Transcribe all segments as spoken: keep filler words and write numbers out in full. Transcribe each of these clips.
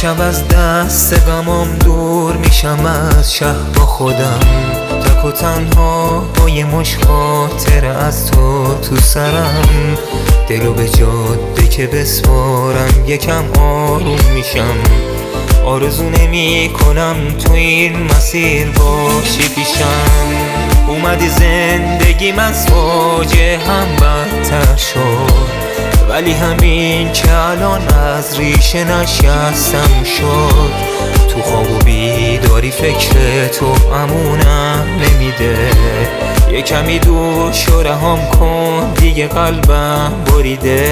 شب از دست غمام دور میشم از شهر با خودم، تک و تنها با یه مش خاطره از تو تو سرم. دلو به جاده که بسپارم یکم آروم میشم، آرزو نمی کنم تو این مسیر باشی پیشم. اومدی زندگیم از فاجعه هم بدتر شد، ولی همین که الان از ریشه نشستم شد. تو خواب و بیداری فکر تو امونم نمیده، یه کمی دور شو رهام کن دیگه قلبم بریده.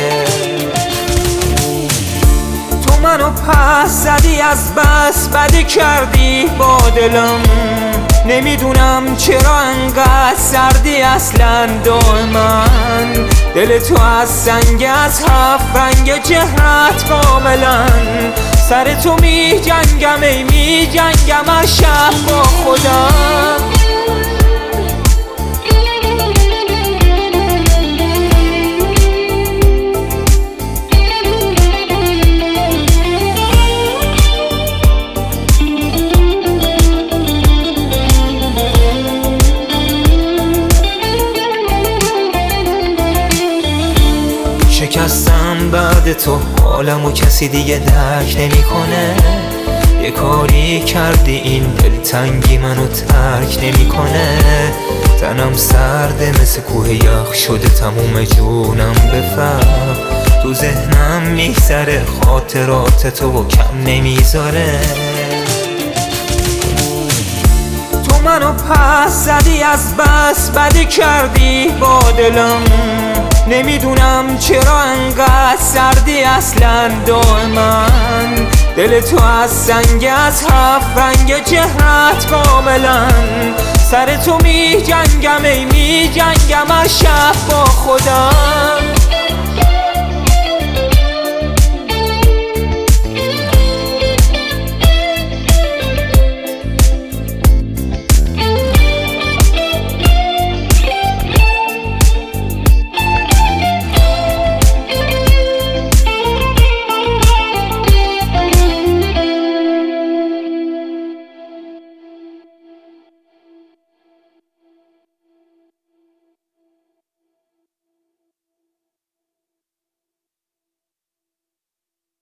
تو منو پس زدی از بس بدی کردی با دلم، نمیدونم چرا انقدر سردی اصلا دائما. دل تو از سنگ از هفت رنگ چهرت کاملا، سر تو می جنگم ای می جنگم از شب با خودم. شکستم بعد تو حالمو کسی دیگه درک نمیکنه، یه کاری کردی این دلتنگی منو ترک نمیکنه. تنم سرده مثل کوه یخ شده تموم جونم به فرق، تو ذهنم میگذره خاطرات تو و کم نمیذاره. تو منو پس زدی از بس بدی کردی با دلم، نمیدونم چرا انقدر سردی اصلا دائما. دل تو از سنگ از هفت رنگ چهرت کاملا، سر تو می جنگم ای می جنگم از شب با خودم.